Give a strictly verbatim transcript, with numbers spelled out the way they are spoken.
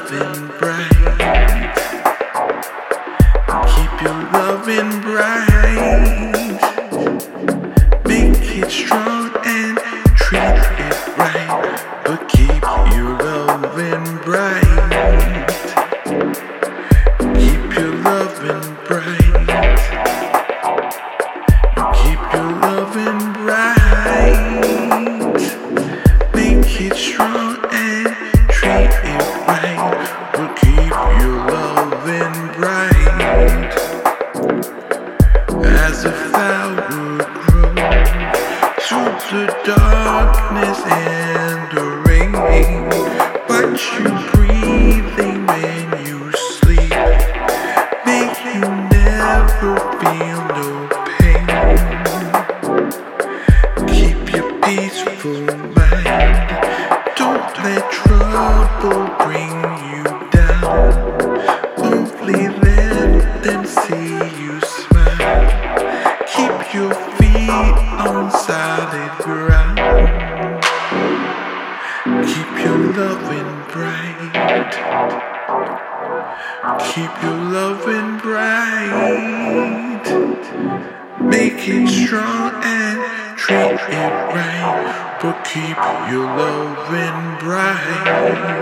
loving bright. Keep your loving bright. Make it strong and treat it right. But keep your loving bright. Keep your loving bright. Keep your loving bright. Make it strong and treat it right. But keep your loving bright. As a flower grows through the darkness and the rain, watch you breathing when you sleep. Make you never feel no pain. Keep your peaceful mind. Don't let trouble bring you down. Only let them see you smile. Keep your feet on solid ground. Keep your loving bright. Keep your loving bright. Make it strong and treat it right. But keep your loving bright.